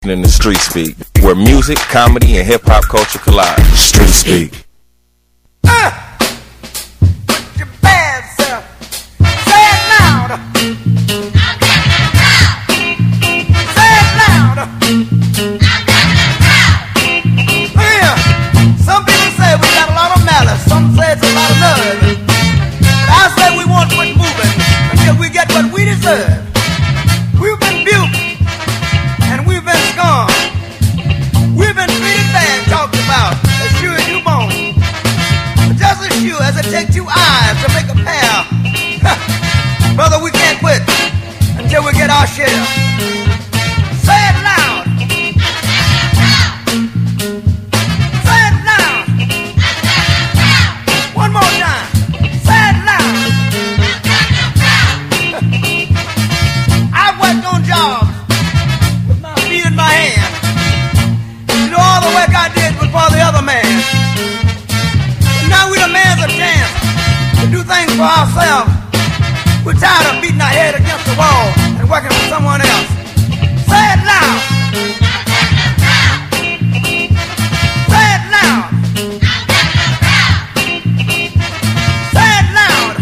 In the Street Speak, where music, comedy, and hip-hop culture collide. Street Speak. Put your bad self. Say it loud. Say it loud. Yeah. Some people say we got a lot of malice. Some say it's a lot of love. But I say we won't quit moving until we get what we deserve. We've been buked. And we've been scorned. We've been treated bad, talked about, as sure as you born. But just as sure as it takes 2 eyes to make a pair, brother, we can't quit until we get our share. Say it loud. Say it loud. One more time. Say it loud. I've worked on jobs. In my hand. You know, all the work I did was for the other man. But now we demand a chance to do things for ourselves. We're tired of beating our head against the wall and working for someone else. Say it loud. Say it loud. Say it loud.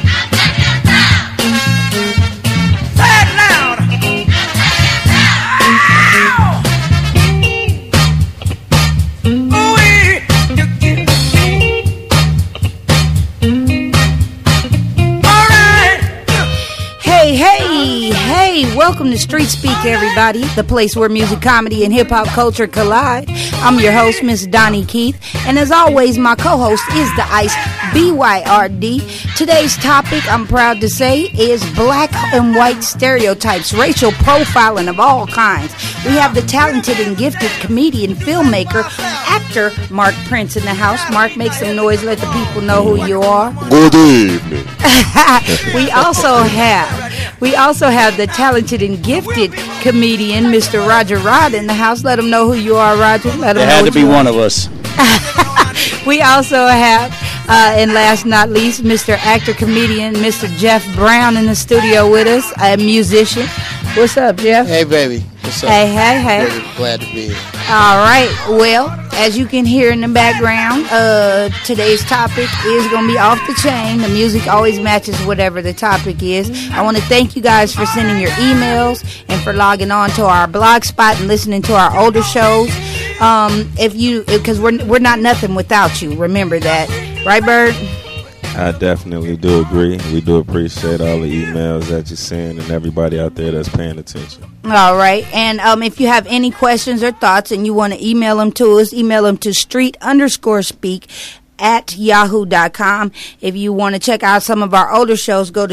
Say it loud. Welcome to Street Speak, everybody, the place where music, comedy, and hip-hop culture collide. I'm your host, Miss Donnie Keith, and as always, my co-host is the Ice, BYRD. Today's topic, I'm proud to say, is black and white stereotypes, racial profiling of all kinds. We have the talented and gifted comedian, filmmaker, actor, Mark Prince in the house. Mark, make some noise, let the people know who you are. Good evening. We also have the talented and gifted comedian, Mr. Roger Rod, in the house. Let them know who you are, Roger. Let them know. It had to be one of us. We also have, and last not least, Mr. Actor Comedian, Mr. Jeff Brown in the studio with us, a musician. What's up, Jeff? Hey, baby. What's up? Hey. Glad to be here. All right. Well, as you can hear in the background, today's topic is going to be off the chain. The music always matches whatever the topic is. I want to thank you guys for sending your emails and for logging on to our blog spot and listening to our older shows. Because we're not nothing without you. Remember that. Right, Bird? I definitely do agree. We do appreciate all the emails that you send and everybody out there that's paying attention. All right. And if you have any questions or thoughts and you want to email them to us, email them to street_speak@yahoo.com. If you want to check out some of our older shows, go to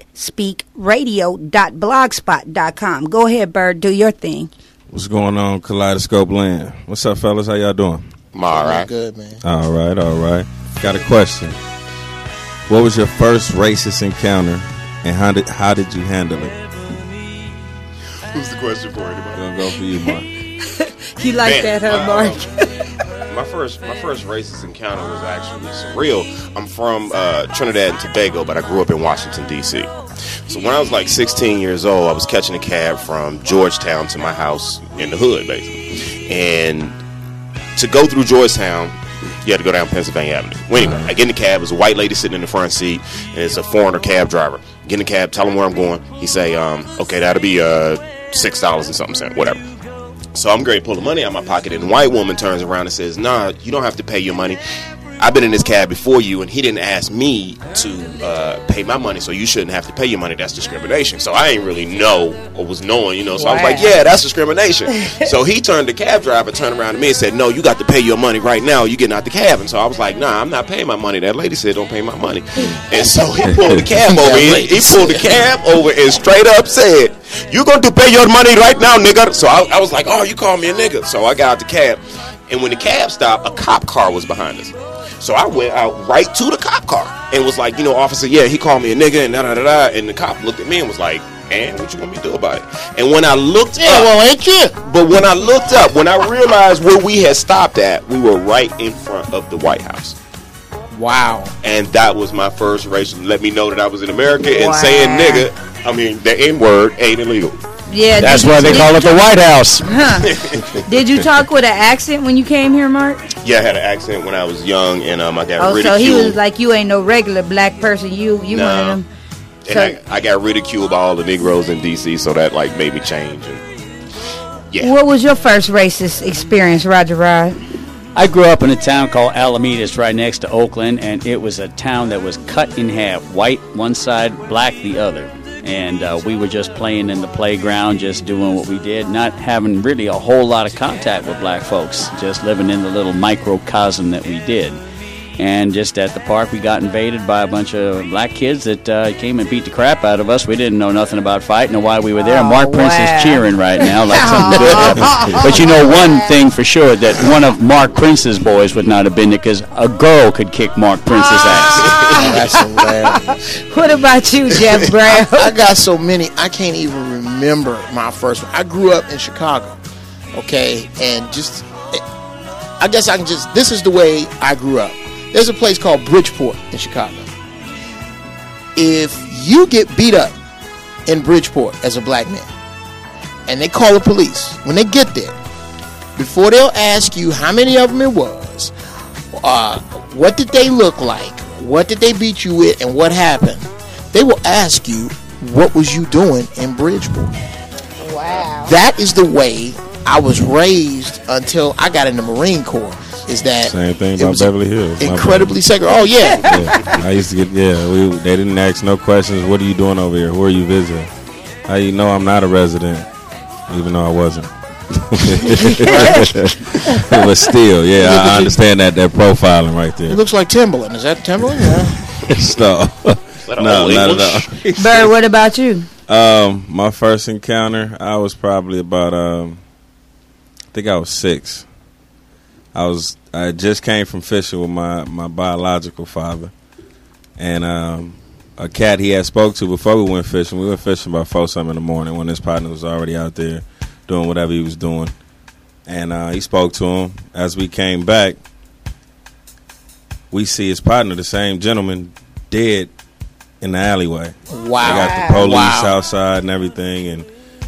streetspeakradio.blogspot.com. Go ahead, Bird. Do your thing. What's going on, Kaleidoscope Land? What's up, fellas? How y'all doing? I'm all right. Good, man. All right. Got a question. What was your first racist encounter, and how did you handle it? Who's the question for anybody? Gonna go for you, Mark. You like that, huh, Mark? My first racist encounter was actually surreal. I'm from Trinidad and Tobago, but I grew up in Washington, D.C. So when I was like 16 years old, I was catching a cab from Georgetown to my house in the hood, basically. And to go through Georgetown, you had to go down Pennsylvania Avenue. Well, anyway, I get in the cab. There's a white lady sitting in the front seat, and it's a foreigner cab driver. Get in the cab, tell him where I'm going. He say, okay, that'll be $6 and something cent, whatever. So I'm going to pull the money out of my pocket, and the white woman turns around and says, nah, you don't have to pay your money. I've been in this cab before you, and he didn't ask me to pay my money, so you shouldn't have to pay your money. That's discrimination. So I ain't really know or was knowing, So I was like, yeah, that's discrimination. So he turned, the cab driver turned around to me and said, no, you got to pay your money right now. You getting out the cab. And so I was like, nah, I'm not paying my money. That lady said don't pay my money. And so he pulled the cab over. He pulled the cab over and straight up said, you going to pay your money right now, nigga. So I was like, oh, you call me a nigga. So I got out the cab. And when the cab stopped, a cop car was behind us. So I went out right to the cop car and was like, officer, yeah, he called me a nigga and da-da-da-da. And the cop looked at me and was like, and what you want me to do about it? And when I looked up, well, ain't you? But when I looked up, when I realized where we had stopped at, we were right in front of the White House. Wow. And that was my first racial. Let me know that I was in America and saying nigga, I mean, the N-word ain't illegal. Yeah. That's why they call it the White House. Did you talk with an accent when you came here, Mark? Yeah, I had an accent when I was young, and I got ridiculed. So he was like, you ain't no regular black person. You one of them. And I got ridiculed by all the Negroes in D.C., so that like made me change. And, yeah. What was your first racist experience, Roger Rod? I grew up in a town called Alameda. It's right next to Oakland, and it was a town that was cut in half. White one side, black the other. And we were just playing in the playground, just doing what we did, not having really a whole lot of contact with black folks, just living in the little microcosm that we did. And just at the park, we got invaded by a bunch of black kids that came and beat the crap out of us. We didn't know nothing about fighting or why we were there. Mark Prince is cheering right now like something good happened. But you know one thing for sure, that one of Mark Prince's boys would not have been there because a girl could kick Mark Prince's ass. That's hilarious. What about you, Jeff Brown? I got so many, I can't even remember my first one. I grew up in Chicago, okay, and just, I guess I can just, this is the way I grew up. There's a place called Bridgeport in Chicago. If you get beat up in Bridgeport as a black man, and they call the police, when they get there, before they'll ask you how many of them it was, what did they look like, what did they beat you with, and what happened, they will ask you, what was you doing in Bridgeport? Wow. That is the way I was raised until I got in the Marine Corps. Is that same thing about Beverly Hills? Incredibly segregated. Oh yeah. I used to get they didn't ask no questions. What are you doing over here? Who are you visiting? How you know I'm not a resident, even though I wasn't. But still, I understand that profiling right there. It looks like Timberland. Is that Timberland? Yeah. No, not at all. Bird, what about you? My first encounter, I was probably about I think I was 6. I just came from fishing with my biological father, and a cat he had spoke to before we went fishing. We went fishing about 4-something in the morning when his partner was already out there doing whatever he was doing, and he spoke to him. As we came back, we see his partner, the same gentleman, dead in the alleyway. Wow! They got the police outside and everything, and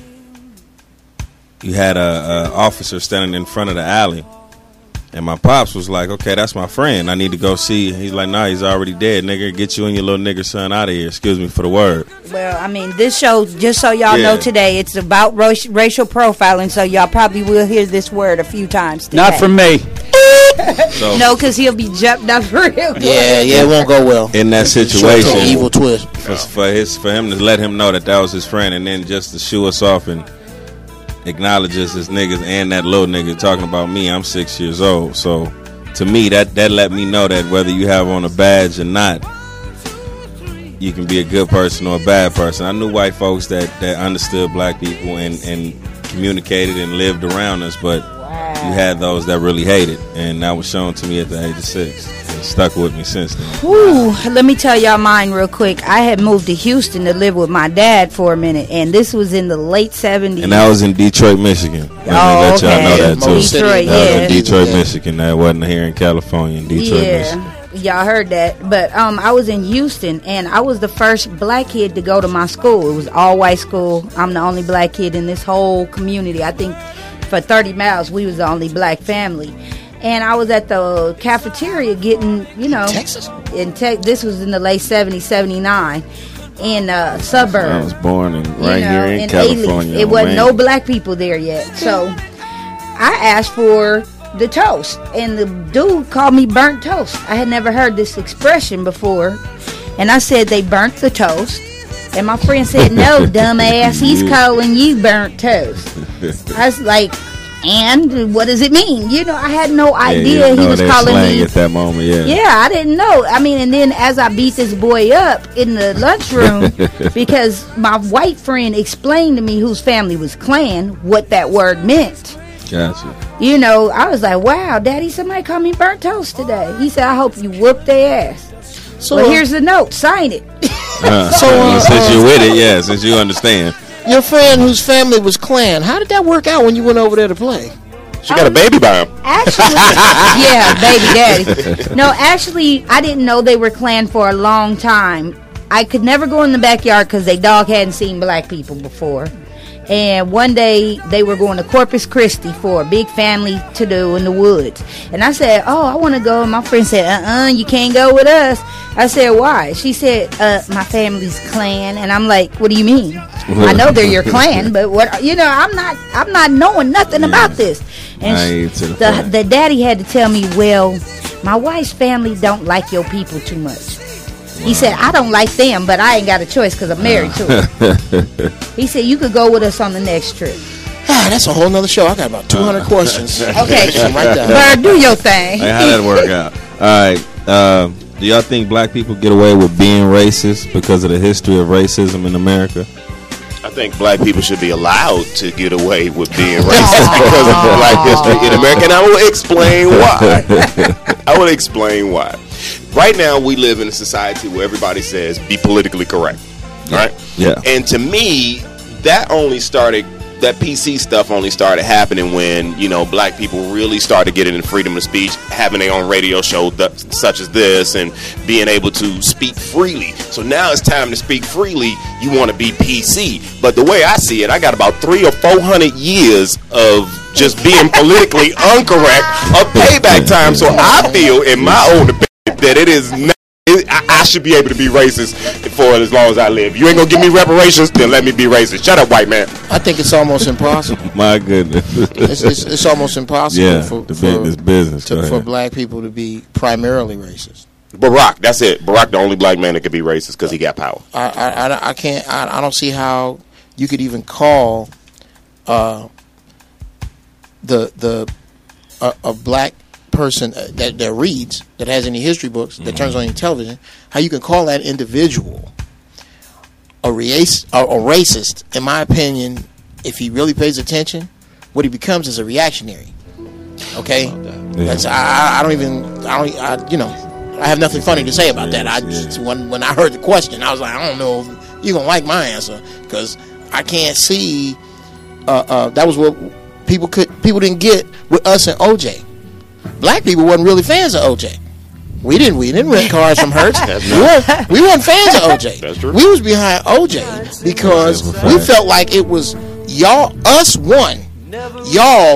you had a officer standing in front of the alley. And my pops was like, okay, that's my friend. I need to go see. He's like, nah, he's already dead, nigga. Get you and your little nigger son out of here. Excuse me for the word. Well, I mean, this show, just so y'all know today, it's about racial profiling, so y'all probably will hear this word a few times today. Not from me. So, no, because he'll be jumped up real quick. Yeah, it won't go well. In that situation, evil twist. For him to let him know that was his friend, and then just to shoo us off and acknowledges his niggas and that little nigga talking about me. I'm 6 years old, so to me that let me know that whether you have on a badge or not, you can be a good person or a bad person. I knew white folks that understood black people and communicated and lived around us, but you had those that really hated, and that was shown to me at the age of 6. It stuck with me since then. Ooh, let me tell y'all mine real quick. I had moved to Houston to live with my dad for a minute, and this was in the late 70s. And that was in Detroit, Michigan. Let me let y'all know that too. Detroit, that was in Detroit, Michigan. That wasn't here in California. In Detroit, Michigan. Y'all heard that. But I was in Houston, and I was the first black kid to go to my school. It was all white school. I'm the only black kid in this whole community. I think for 30 miles, we was the only black family. And I was at the cafeteria getting, Texas? This was in the late 70s, 79, in suburbs. I was born right here in California. It wasn't no black people there yet. So I asked for the toast, and the dude called me burnt toast. I had never heard this expression before. And I said, they burnt the toast. And my friend said, no, dumbass, he's calling you burnt toast. I was like, and what does it mean? I had no idea he was calling me at that moment. Yeah, I didn't know. I mean, and then as I beat this boy up in the lunchroom, because my white friend explained to me, whose family was Klan, what that word meant. Gotcha. I was like, wow, Daddy, somebody called me burnt toast today. He said, I hope you whoop their ass. So here's the note. Sign it. Since you're with it, since you understand. Your friend whose family was Klan, how did that work out when you went over there to play? She got a baby by him. Actually, yeah, baby daddy. No, actually, I didn't know they were Klan for a long time. I could never go in the backyard because they dog hadn't seen black people before. And one day they were going to Corpus Christi for a big family to-do in the woods. And I said, oh, I want to go. And my friend said, you can't go with us. I said, why? She said, my family's Klan. And I'm like, what do you mean? I know they're your Klan, but what? I'm not knowing nothing about this. And the daddy had to tell me, well, my wife's family don't like your people too much. He said, I don't like them, but I ain't got a choice because I'm married to them. He said, you could go with us on the next trip. That's a whole nother show. I got about 200 questions. Okay. Right there. Bird, do your thing. Hey, how'd that work out? All right. Do y'all think black people get away with being racist because of the history of racism in America? I think black people should be allowed to get away with being racist because of the black history in America. And I will explain why. Right now, we live in a society where everybody says be politically correct, right? Yeah. And to me, that PC stuff only started happening when, black people really started getting the freedom of speech, having their own radio show such as this, and being able to speak freely. So now it's time to speak freely. You want to be PC. But the way I see it, I got about 300 or 400 years of just being politically incorrect of payback time. So I feel, in my own opinion, that it is not. I should be able to be racist for as long as I live. You ain't gonna give me reparations, then let me be racist. Shut up, white man. I think it's almost impossible. My goodness. It's almost impossible for black people to be primarily racist. Barack, that's it. Barack, the only black man that could be racist because he got power. I can't. I don't see how you could even call a black person that reads, that has any history books, that turns on any television, how you can call that individual a racist. In my opinion, if he really pays attention, what he becomes is a reactionary. Okay, that's I have nothing funny to say about that. When I heard the question, I was like, I don't know if you're gonna like my answer, because I can't see that was what people didn't get with us and OJ. Black people wasn't really fans of OJ. We didn't rent cars from Hertz. We weren't fans of OJ. That's true. We was behind OJ because we felt like it was us one. Y'all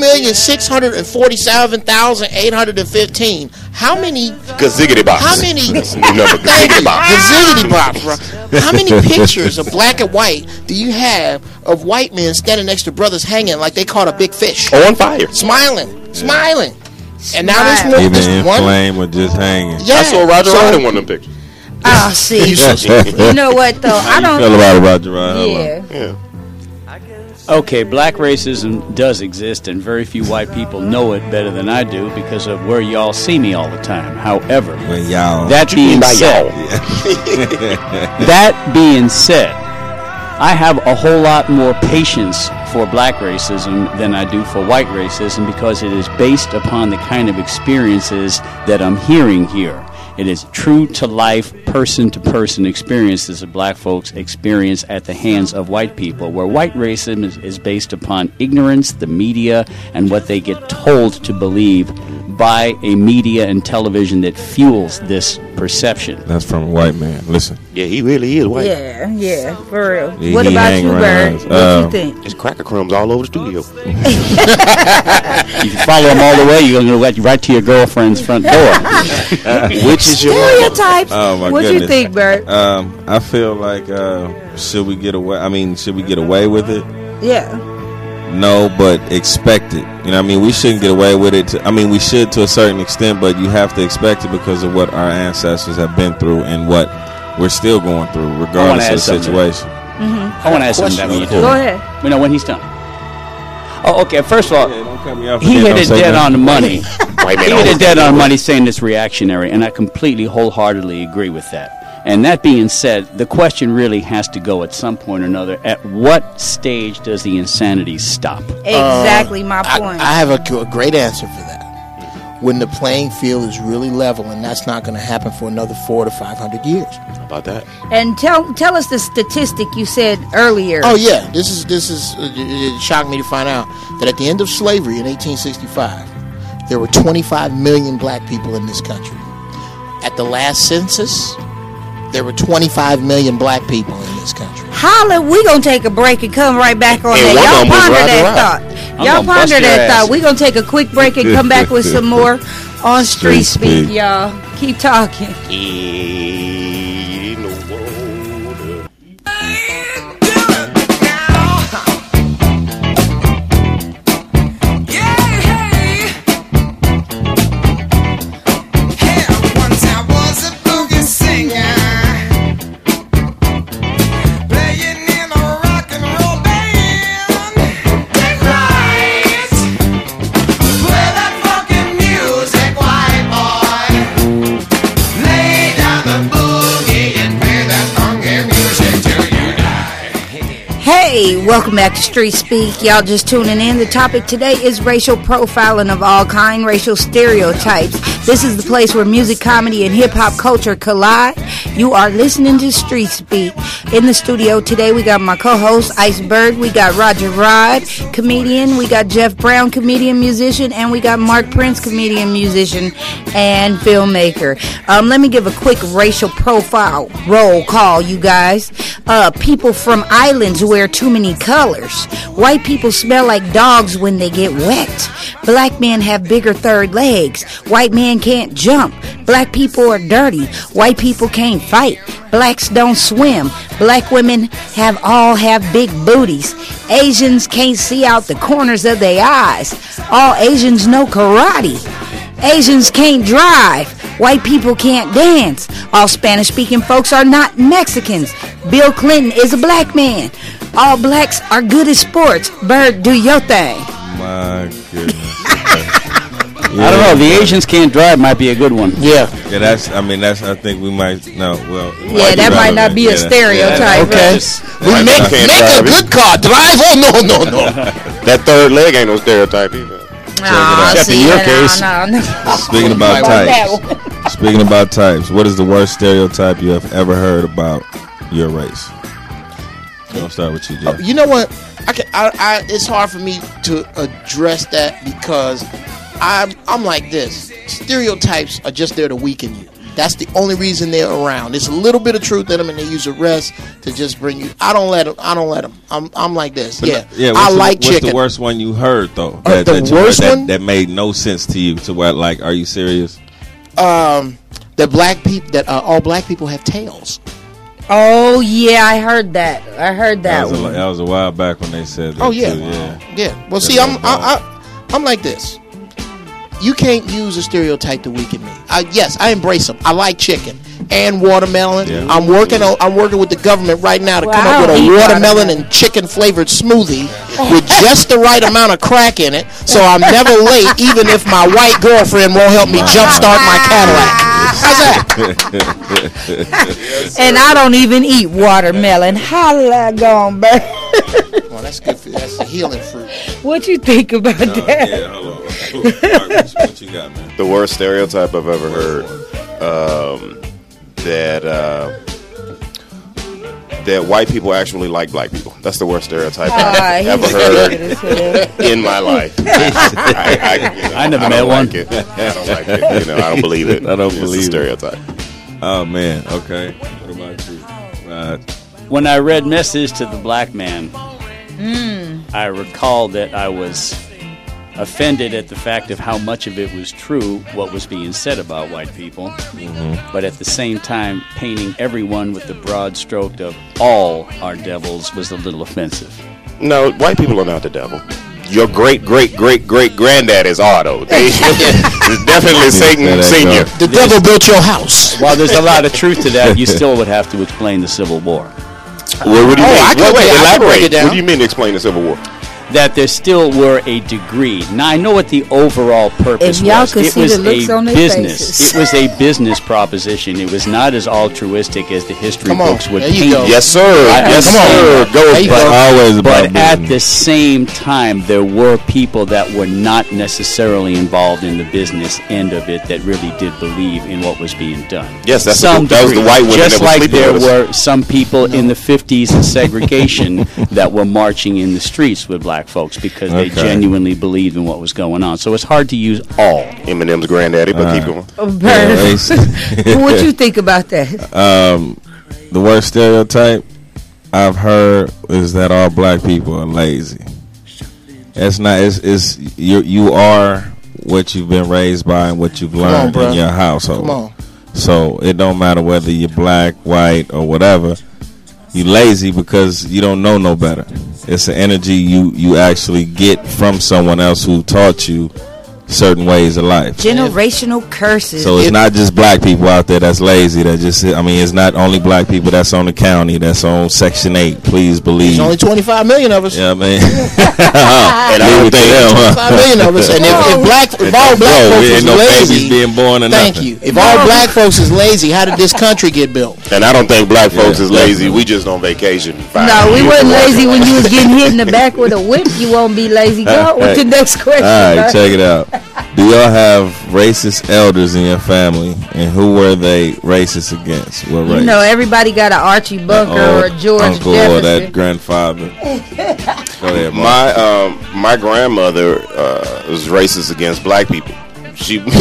2,647,815. How many gaziggity bops? How many gaziggity bops, bro? How many pictures of black and white do you have of white men standing next to brothers hanging like they caught a big fish? On fire. Smiling. And now even in flame or just hanging. Yeah. I saw Roger Ryan in one of them pictures. Oh, see. You know what, though? I don't feel about Roger Ryan. Yeah. Okay, black racism does exist, and very few white people know it better than I do because of where y'all see me all the time. However, that being said, I have a whole lot more patience for black racism than I do for white racism because it is based upon the kind of experiences that I'm hearing here. It is true to life, person to person experiences that black folks experience at the hands of white people, where white racism is based upon ignorance, the media, and what they get told to believe by a media and television that fuels this perception. That's from a white man. Listen. Yeah, he really is white. Yeah, for real. What about you, Bird? What do you think? There's cracker crumbs all over the studio. If you follow him all the way, you're going to let you right to your girlfriend's front door. Which is your stereotypes? Oh my what do you think, Bert? I feel like should we get away with it? Yeah. No, but expect it. You know what I mean? We shouldn't get away with it. We should to a certain extent, but you have to expect it because of what our ancestors have been through and what we're still going through, regardless of the situation. I want to ask something that when you do. Go ahead. When he's done. Oh, okay. First of all, don't cut me off he hit it dead on the money. White man He hit it dead on the money saying it's reactionary, and I completely, wholeheartedly agree with that. And that being said, the question really has to go at some point or another, at what stage does the insanity stop? Exactly my point. I have a great answer for that. When the playing field is really level, and that's not going to happen for another 400 to 500 years. How about that? And tell us the statistic you said earlier. Oh yeah, this is it shocked me to find out that at the end of slavery in 1865, there were 25 million black people in this country. At the last census, there were 25 million black people in this country. Holla, we gonna take a break and come right back on And that. one of Y'all them was ponder Rodney that Rock. thought. I'm Y'all gonna bust ponder your that ass. thought. We gonna take a quick break and come back with some more on Street Street Speak, Speak. y'all. Keep talking. In the water. Hey, welcome back to Street Speak. Y'all just tuning in. The topic today is racial profiling of all kind, racial stereotypes. This is the place where music, comedy, and hip-hop culture collide. You are listening to Street Speak. In the studio today, we got my co-host, Iceberg. We got Roger Rod, comedian. We got Jeff Brown, comedian, musician. And we got Mark Prince, comedian, musician, and filmmaker. Let me give a quick racial profile roll call, you guys. People from islands wear too many colors. White people smell like dogs when they get wet. Black men have bigger third legs. White men can't jump. Black people are dirty. White people can't fight. Blacks don't swim. Black women all have big booties. Asians can't see out the corners of their eyes. All Asians know karate. Asians can't drive. White people can't dance. All Spanish-speaking folks are not Mexicans. Bill Clinton is a black man. All blacks are good at sports. Bird, do your thing. My goodness. I don't know. The Asians can't drive might be a good one. Yeah. Yeah, that's. I think we might. No, well. Yeah, that might not be a stereotype. Okay. We White make man can't a drive good car. Drive? Oh, no. That third leg ain't no stereotype either. Aw, Except in see, your no, case. no. Speaking about That types. Speaking about types, what is the worst stereotype you have ever heard about your race? I'll start with you, Jeff. You know what? It's hard for me to address that because I'm like this. Stereotypes are just there to weaken you. That's the only reason they're around. There's a little bit of truth in them, and they use the rest to just bring you. I don't let them. I'm like this. Yeah. I like chicken. What's the worst one you heard though? The worst one? that made no sense to you. To where, like, are you serious? That all black people have tails. Oh, yeah, I heard that. That was a while back when they said that. Oh yeah, too, yeah. Well, see, I'm like this. You can't use a stereotype to weaken me. Yes, I embrace them. I like chicken and watermelon. Yeah. I'm working with the government right now to come up with a watermelon and chicken flavored smoothie with just the right amount of crack in it, so I'm never late, even if my white girlfriend won't help me jumpstart my Cadillac. How's that? And I don't even eat watermelon. Holla, gone, bird. Well, that's good. That's a healing fruit. What you think about that? Yeah, hold on. Mark, what you got, man? The worst stereotype I've ever heard, that white people actually like black people. That's the worst stereotype I've ever heard in my life. I never met don't one. Like it. I don't like it. I don't believe it. I don't It's a believe it. stereotype. Oh man. Okay. What about you? When I read Message to the Black Man, I recall that I was offended at the fact of how much of it was true, what was being said about white people, but at the same time, painting everyone with the broad stroke of all are devils was a little offensive. No, white people are not the devil. Your great granddad is Otto. It's definitely Satan There Senior. you go. The devil built your house. While there's a lot of truth to that, you still would have to explain the Civil War. What do you mean? I can break Elaborate. it down. What do you mean explain the Civil War? That there still were a degree. Now I know what the overall purpose If y'all was. could It see was the looks a on their business. faces. It was a business proposition. It was not as altruistic as the history Come on. books would There you paint go. it. Yes, sir. Yes, Come sir. on. Go. There you But go. Always about But at business. the same time, there were people that were not necessarily involved in the business end of it that really did believe in what was being done. Yes, that was degree. the white women Just that were like sleeping there with us. were some people in the 50s in segregation that were marching in the streets with black folks because they Okay. genuinely believed in what was going on. So it's hard to use all. Eminem's granddaddy, but keep going. Yeah, Bird. What you think about that? the worst stereotype. I've heard is that all black people are lazy. It's not. It's you are what you've been raised by and what you've learned in your household. Come on. So it don't matter whether you're black, white, or whatever. You lazy because you don't know no better. It's an energy you actually get from someone else who taught you certain ways of life. Generational curses. So it's not just black people out there that's lazy. That just, I mean, it's not only black people that's on the county, that's on Section 8. Please believe. There's only 25 million of us. Yeah, man. And I don't think 25 million of us. And if all black folks is no lazy, babies being born or thank nothing. you. If all black folks is lazy, how did this country get built? And I don't think black folks is lazy. definitely. We just on vacation. No, we wasn't lazy when you was getting hit in the back with a whip. You won't be lazy. Go with the next question. All right, bro. check it out. Do y'all have racist elders in your family, and who were they racist against? What race? You know, everybody got an Archie Bunker or a George uncle Jefferson. or that grandfather. Go ahead, Mark. My grandmother was racist against black people. She from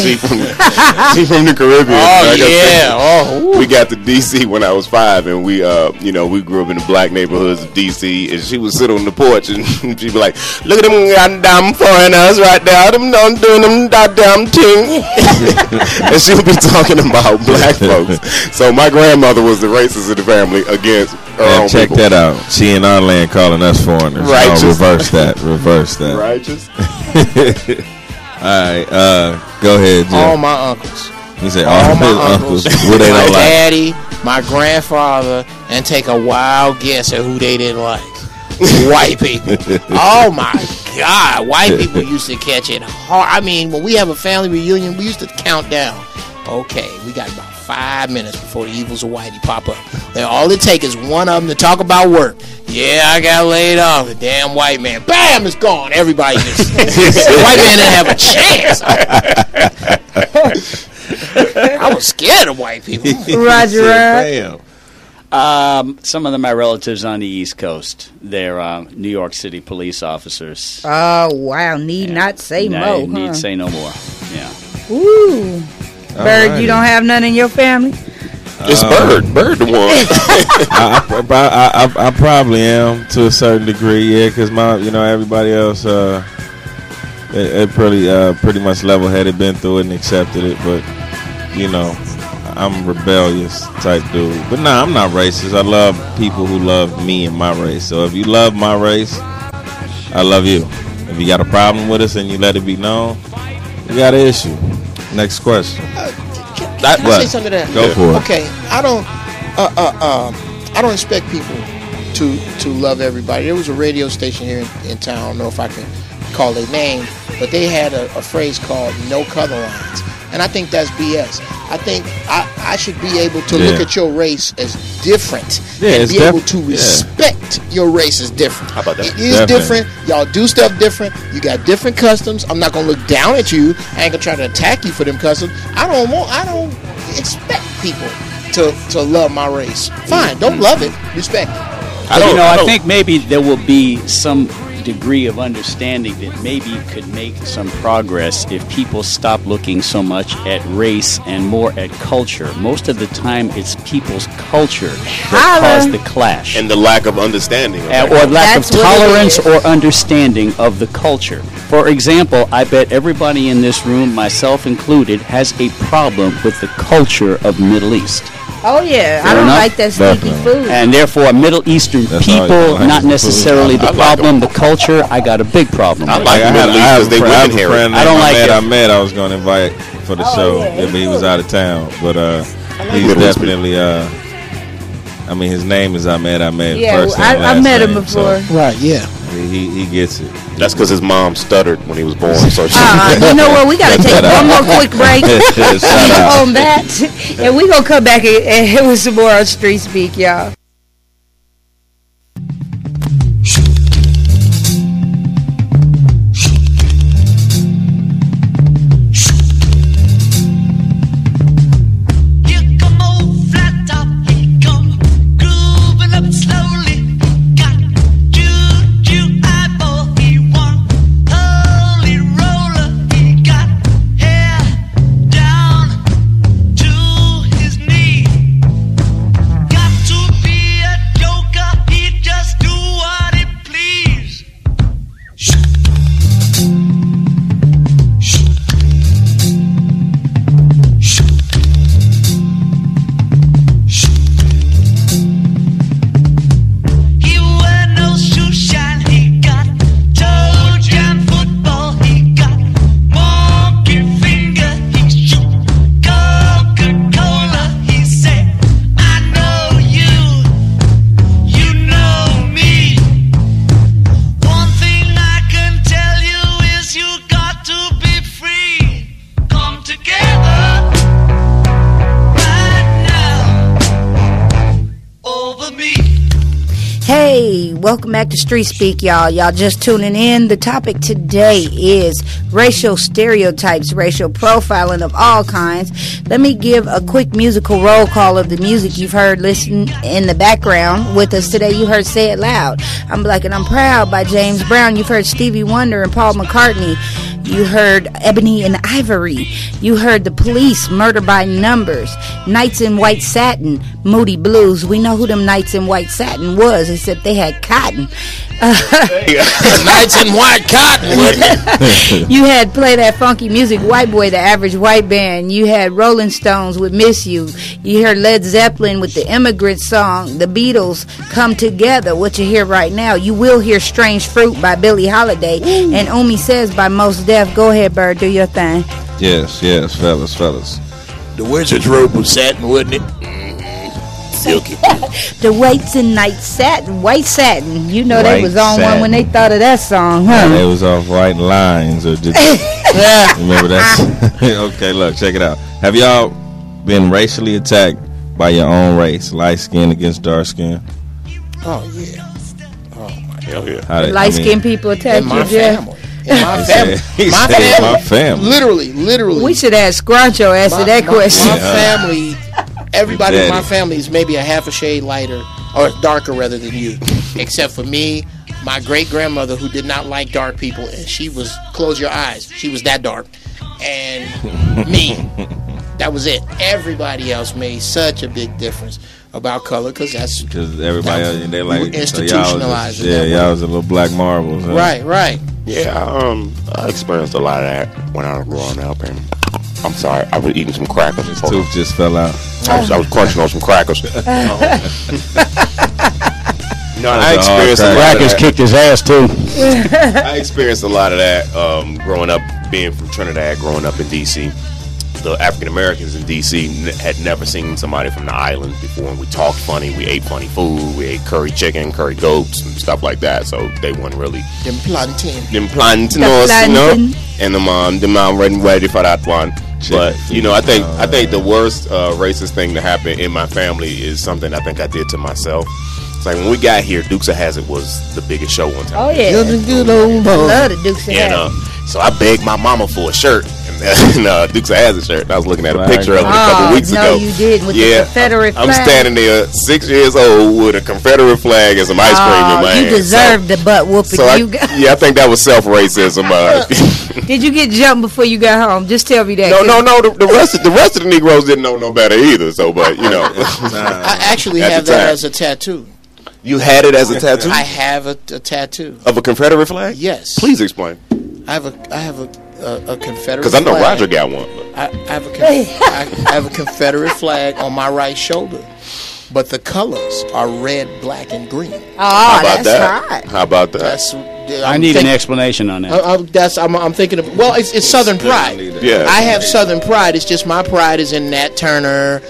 the Caribbean. Oh, Like I yeah. said, we got to DC when I was 5, and we we grew up in the black neighborhoods of DC. And she would sit on the porch and she'd be like, "Look at them goddamn foreigners right there. Them don't doing them goddamn thing." And she would be talking about black folks. So my grandmother was the racist of the family against her own And check people. that out. She in our land calling us foreigners. Righteous. No, reverse that. Reverse that. Righteous. All right, go ahead, Jeff. All my uncles. You say All all my his uncles. Who they My don't like? daddy, my grandfather, and take a wild guess at who they didn't like. White people. Oh my God. White people used to catch it hard. I mean, when we have a family reunion, we used to count down. Okay, we got about 5 minutes before the evils of Whitey pop up. And all it takes is one of them to talk about work. Yeah, I got laid off. The damn white man. Bam, it's gone. Everybody just... the white man didn't have a chance. I was scared of white people. Roger. Damn. Some of them are relatives on the East Coast. They're New York City police officers. Oh, wow. Need not say No, mo, need huh? say no more. Yeah. Ooh. Bird, Alrighty. you don't have none in your family? It's Bird the one. I probably am to a certain degree, yeah, because everybody else, they pretty much level-headed, been through it and accepted it, but I'm a rebellious type dude. But nah, I'm not racist. I love people who love me and my race. So if you love my race, I love you. If you got a problem with us and you let it be known, you got an issue. Next question. Can I say something to that? Go for it. Okay, I don't expect people to love everybody. There was a radio station here in town. I don't know if I can call their name, but they had a phrase called "no color lines," and I think that's BS. I think I should be able to look at your race as different and it's be able to respect your race as different. How about that? It is different. Y'all do stuff different. You got different customs. I'm not gonna look down at you. I ain't gonna try to attack you for them customs. I don't expect people to love my race. Fine, don't love it. Respect it. I think maybe there will be some degree of understanding that maybe could make some progress if people stop looking so much at race and more at culture. Most of the time, it's people's culture that cause the clash. And the lack of understanding. Of Or lack That's of what it tolerance is. or understanding of the culture. For example, I bet everybody in this room, myself included, has a problem with the culture of Middle East. Oh, yeah. Fair I don't enough. like that sneaky Definitely. food. And therefore, Middle Eastern That's all you people, like not is food. necessarily the I like problem, the culture, I got a big problem I with. like I the Middle East because they have women a here. friend I don't like it. I was going to invite for the show, yeah. but he was out of town. But he's Middle East definitely. His name is Ahmed. Yeah, first and I last met him name, before. so Right? Yeah. he gets it. That's because his mom stuttered when he was born. So she, You know what? We got to take Shut one up. more quick break Shut up. on that. And we're going to come back and hit with some more on Street Speak, y'all. Here come old flat top, he come grooving up slowly. Got juju eyeball, he one holy roller. He got hair down to his knee. Got to be and welcome back to Street Speak, y'all. Y'all just tuning in. The topic today is racial stereotypes, racial profiling of all kinds. Let me give a quick musical roll call of the music you've heard listen in the background. With us today, you heard Say It Loud, I'm Black and I'm Proud by James Brown. You've heard Stevie Wonder and Paul McCartney. You heard Ebony and Ivory. You heard The Police, Murder by Numbers. Nights in White Satin, Moody Blues. We know who them Nights in White Satin was, except they had cotton. Nights in White Cotton, wasn't it? You had Play That Funky Music, White Boy, the Average White Band. You had Rolling Stones with Miss You. You heard Led Zeppelin with the Immigrant Song. The Beatles, Come Together, what you hear right now. You will hear Strange Fruit by Billie Holiday. And Umi Says by Mos Def. Go ahead, Bird, do your thing. Yes, fellas. The Wizard's robe was satin, wasn't it? Silky. The Whites and Night Satin, White Satin. You know they White was on Satin. one when they thought of that song, huh? It was off White Lines, or did you remember that? Okay, look, check it out. Have y'all been racially attacked by your own race, light skin against dark skin? Oh, yeah. Oh, my Hell yeah. How did- Light skinned people attack In my you, Jeff? family. In my He family. said- he My said family. my family. Literally. We should ask Scruncho answer that question. My family, everybody in my Daddy. family is maybe a half a shade lighter or darker rather than you, except for me, my great grandmother who did not like dark people, and she was close your eyes. She was that dark, and me. That was it. Everybody else made such a big difference about color because that's Because everybody else, they like we were so y'all was institutionalized just- in that y'all way. was a little black marbles. Huh? right. Yeah, I experienced a lot of that when I was growing up, and I'm sorry, I was eating some crackers. His Hold on. tooth just fell out. I was crunching on some crackers. No, I That's a hard experienced a lot of Crackers that. kicked his ass too. I experienced a lot of that growing up, being from Trinidad, growing up in D.C. The African Americans in D.C. Had never seen somebody from the island before, and we talked funny, we ate funny food, we ate curry chicken, curry goats, and stuff like that. So they weren't really Them plantain. them plantains, The you know, plantain. and them ready for that one. But you know, I think the worst racist thing to happen in my family is something I think I did to myself. It's like when we got here, Dukes of Hazzard was the biggest show on time. Oh, yeah. Good old boy. Love the Dukes of And Hazzard. so I begged my mama for a shirt, and Dukes of Hazzard shirt. And I was looking at a Right. picture of it a couple weeks no, ago. you did, with the Confederate I'm flag. standing there, 6 years old, with a Confederate flag and some ice cream in my you hand. deserved the butt whooping. So you got. I think that was self-racism. Did you get jumped before you got home? Just tell me that. No. The rest of the Negroes didn't know no better either. So, but you know, I actually At have the that time. as a tattoo. you had it as a tattoo I have a tattoo. of a Confederate flag. Yes. Please explain, I have a Confederate. because I know flag. Roger got one. I have a Confederate flag on my right shoulder, but the colors are red, black, and green. How about that's that? hot. How about that? That's. I need an explanation on that. I'm thinking of. Well, it's Southern pride. Yeah. I have Southern pride. It's just my pride is in Nat Turner,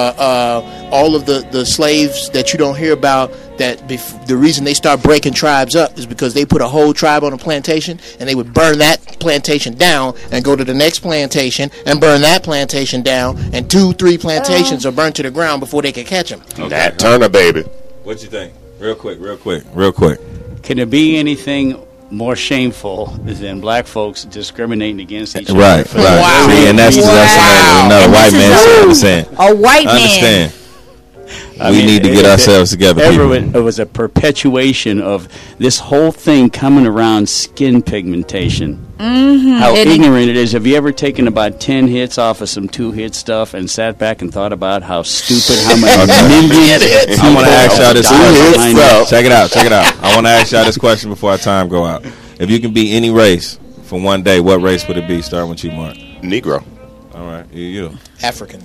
all of the slaves that you don't hear about. That the reason they start breaking tribes up is because they put a whole tribe on a plantation and they would burn that plantation down and go to the next plantation and burn that plantation down, and 2-3 plantations are burnt to the ground before they could catch them. Nat Turner, baby. What you think? Real quick. Can there be anything more shameful than black folks discriminating against each other? Right. Wow. See, and that's Wow. another And white this man is saying the same. A white man. Understand? I We mean, need to get ourselves together, people. It was a perpetuation of this whole thing coming around skin pigmentation. Mm-hmm. How And- ignorant it is. Have you ever taken about 10 hits off of some 2-hit stuff and sat back and thought about how stupid, how many millions I want to ask y'all this $2 question. behind it? Check it out. I want to ask y'all this question before our time go out. If you can be any race for one day, what race would it be? Starting with you, Mark. Negro. All right, you. African.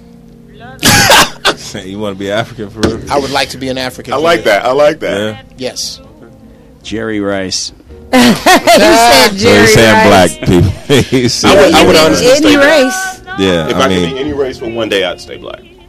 You want to be African for real? I would like to be an African. I like that. Yeah. Yes. Jerry Rice. He said So Jerry he's saying Rice. black people. He said- I would honestly Any stay black. race. Yeah, If I I could be mean, any race for one day, I'd stay black.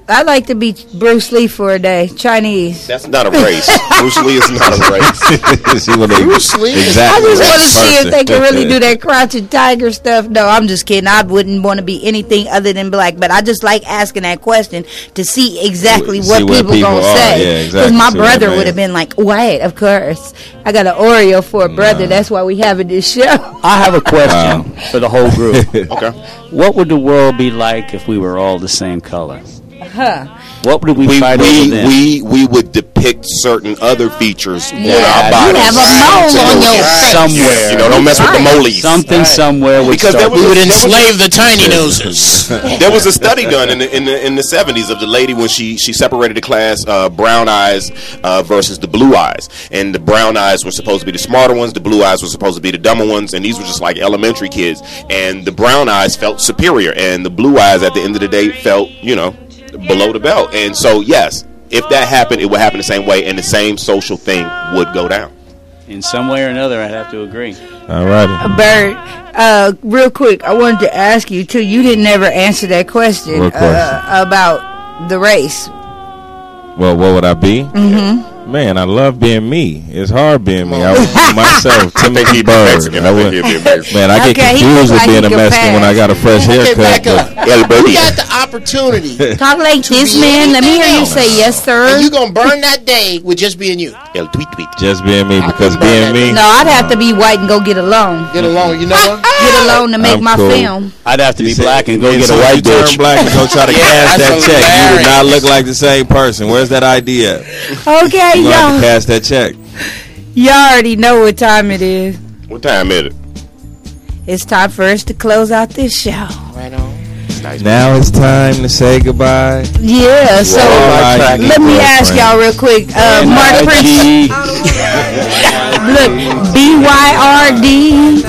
I'd like to be Bruce Lee for a day. Chinese. That's not a race. Bruce Lee is not a race. See what they, Bruce Lee? exactly. I just want to see if person. they can really do that crouching tiger stuff. No, I'm just kidding. I wouldn't want to be anything other than black, but I just like asking that question to see exactly See what where people people gonna are. say. Yeah, exactly. my See what brother they would have mean. been like, "White, of course. I got an Oreo for a brother. That's why we having this show." I have a question for the whole group. Okay. What would the world be like if we were all the same color? Huh? What would we fight over then? We would depict certain other features on Yeah, our you bodies. have a mole on your face. Somewhere. You know, don't mess with the moles. Something somewhere would Because start. there was We would there was a- enslave the tiny noses. There was a study done in the 70s of the lady when she separated the class brown eyes versus the blue eyes, and the brown eyes were supposed to be the smarter ones, the blue eyes were supposed to be the dumber ones, and these were just like elementary kids, and the brown eyes felt superior, and the blue eyes at the end of the day felt, you know, below the belt. And so yes, if that happened, it would happen the same way, and the same social thing would go down. In some way or another, I'd have to agree. All righty. Bird, real quick, I wanted to ask you too. You didn't ever answer that question, What question? about the race. Well, what would I be? Mm-hmm. Man, I love being me. It's hard being me. I would be myself, Timothy Bird. Mexican. I think he'd be Mexican. Man, I get Okay, he confused look with like being he a could Mexican when pass. I got a fresh Okay, haircut. back but- up. El You Birdie. got the opportunity. Talk like this, be man. Let me hear you anything say yes, sir. And you gonna burn that day with just being you. El tweet tweet. Just being me, because can burn being me. No, I'd have to be white and go get a loan. Get along. You know what? Get a loan to make I'm my cool. film. I'd have to be You black and go as get a soon as white you turn bitch. black and go try to Yeah, cash that that's check. You do not hilarious. look like the same person. Where's that idea? Okay, You gonna have to y'all. cash that check. Y'all already know what time it is. What time is it? It's time for us to close out this show. Right on. Nice. Now it's time to say goodbye. Yeah, so All right, let me ask girlfriend. y'all real quick. Mark Prince, IG. look, BYRD.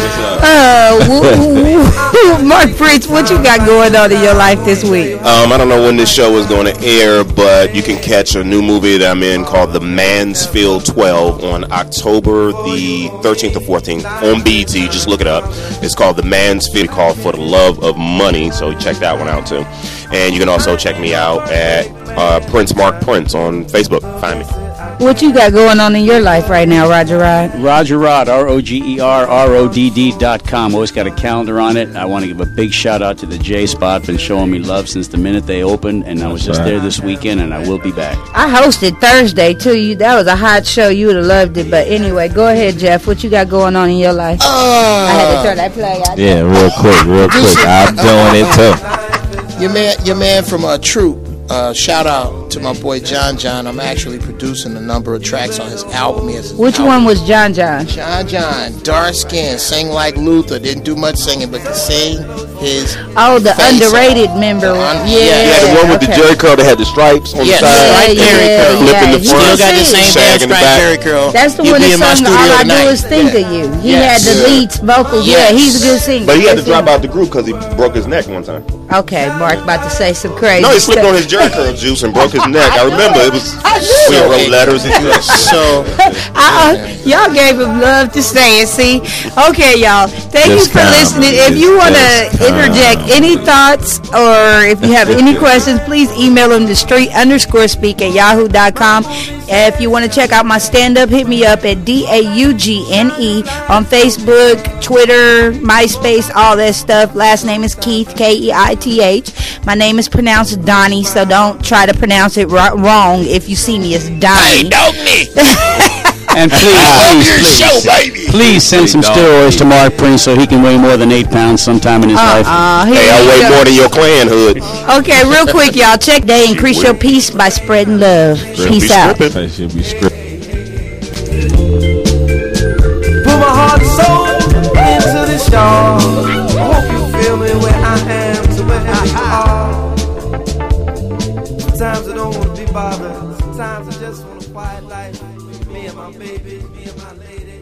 Mark Prince, what you got going on in your life this week? I don't know when this show is going to air, but you can catch a new movie that I'm in called The Mansfield 12 on October the 13th or 14th on BET. Just look it up. It's called The Mansfield, called For the Love of Money. So check that one out too. And you can also check me out at Prince Mark Prince on Facebook. Find me. What you got going on in your life right now, Roger Rod? Roger Rod, ROGERRODD.com. Always got a calendar on it. I want to give a big shout out to the J Spot. Been showing me love since the minute they opened, and I was just right. there this weekend, and I will be back. I hosted Thursday too. That was a hot show. You would have loved it. But anyway, go ahead, Jeff. What you got going on in your life? I had to turn that play out. Yeah, real quick. I'm doing it too. Your man from Troop. Shout out to my boy John. I'm actually producing a number of tracks on his album. He has his Which album. one was John? John, dark skin, sing like Luther. Didn't do much singing, but could sing his. Oh, the face underrated off. member. Yeah, Yeah, the one with the okay. Jerry curl that had the stripes on Yes, the side. right there, yeah, flipping the he front. Still got the can same sing. Shag damn in the straight back. Jerry curl. That's the He'll one be that in my sung studio All I tonight. Do Is Think of You. He Yes. had the leads, vocals. Yes. Yeah, he's a good singer. But he had to Good drop singer. out the group because he broke his neck one time. Okay, Mark about to say some crazy No, he slipped stuff. on his Jerry curl juice and broke his neck. I remember it was. We wrote letters and So Y'all gave him love to say it. See, okay, y'all. Thank Just you for calm, listening. just If you want to calm. interject any thoughts or if you have any questions, please email them to street_speak@yahoo.com. If you want to check out my stand-up, hit me up at DAUGNE on Facebook, Twitter, MySpace, all that stuff. Last name is Keith, Keith. My name is pronounced Donnie, so don't try to pronounce it wrong if you see me as Donnie. And please send some steroids to Mark Prince so he can weigh more than 8 pounds sometime in his life. Here Hey, I we weigh go. more than your clan hood. Okay, real quick, y'all. Check day. Increase your peace by spreading love. Peace out. They should be scripted. Put my heart and soul into this, y'all. I hope you feel me where I am to where you are. Sometimes I don't want to be bothered. Sometimes I just want a quiet life. Me and my baby, me and my lady.